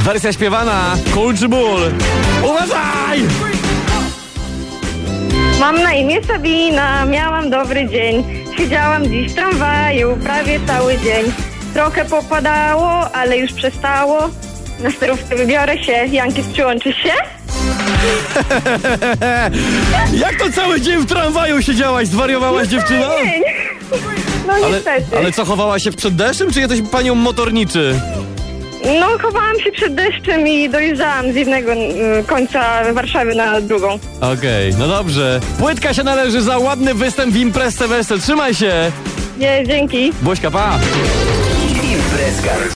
Wersja śpiewana. Kul czy ból? Uważaj! Mam na imię Sabina, miałam dobry dzień. Siedziałam dziś w tramwaju prawie cały dzień. Trochę popadało, ale już przestało. Na sterówkę wybiorę się. Jankis, przyłączysz się? Jak to cały dzień w tramwaju siedziałaś? Zwariowałaś, dziewczyno? Dzień. No niestety. Ale co, chowałaś się przed deszczem, czy jesteś panią motorniczy? No, chowałam się przed deszczem i dojeżdżałam z jednego końca Warszawy na drugą. Okej, no dobrze. Płytka się należy za ładny występ w imprezce Wesel. Trzymaj się! Nie, dzięki. Buźka, pa! Imprezka.